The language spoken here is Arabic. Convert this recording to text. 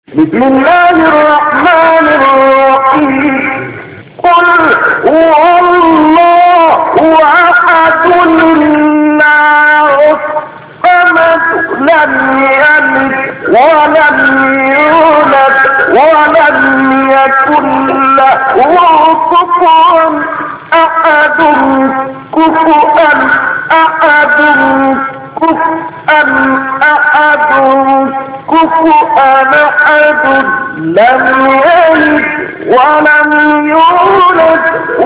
بسم الله الرحمن الرحيم. قل هو الله أحد الله الصمد لم يلد ولم يولد ولم يكن له كفوا أحد كفوا أحد كفوا أحد كفوا أحد لم يلد ولم يولد